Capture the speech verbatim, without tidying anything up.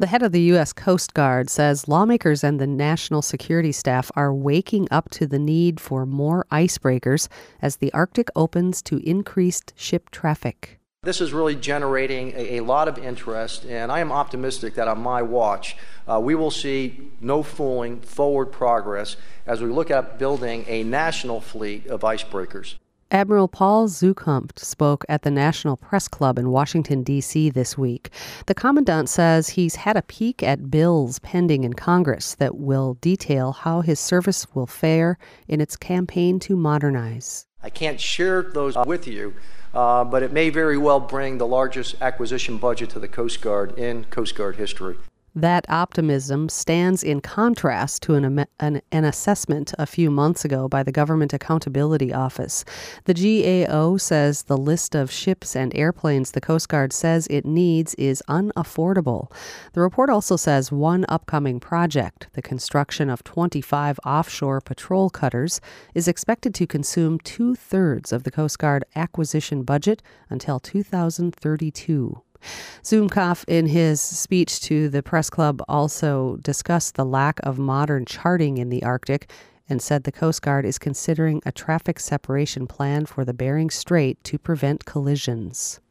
The head of the U S Coast Guard says lawmakers and the national security staff are waking up to the need for more icebreakers as the Arctic opens to increased ship traffic. This is really generating a, a lot of interest, and I am optimistic that on my watch, uh, we will see no fooling forward progress as we look at building a national fleet of icebreakers. Admiral Paul Zukunft spoke at the National Press Club in Washington, D C this week. The commandant says he's had a peek at bills pending in Congress that will detail how his service will fare in its campaign to modernize. I can't share those with you, uh, but it may very well bring the largest acquisition budget to the Coast Guard in Coast Guard history. That optimism stands in contrast to an, an, an assessment a few months ago by the Government Accountability Office. The G A O says the list of ships and airplanes the Coast Guard says it needs is unaffordable. The report also says one upcoming project, the construction of twenty-five offshore patrol cutters, is expected to consume two-thirds of the Coast Guard acquisition budget until two thousand thirty-two. Zukunft, in his speech to the press club, also discussed the lack of modern charting in the Arctic and said the Coast Guard is considering a traffic separation plan for the Bering Strait to prevent collisions.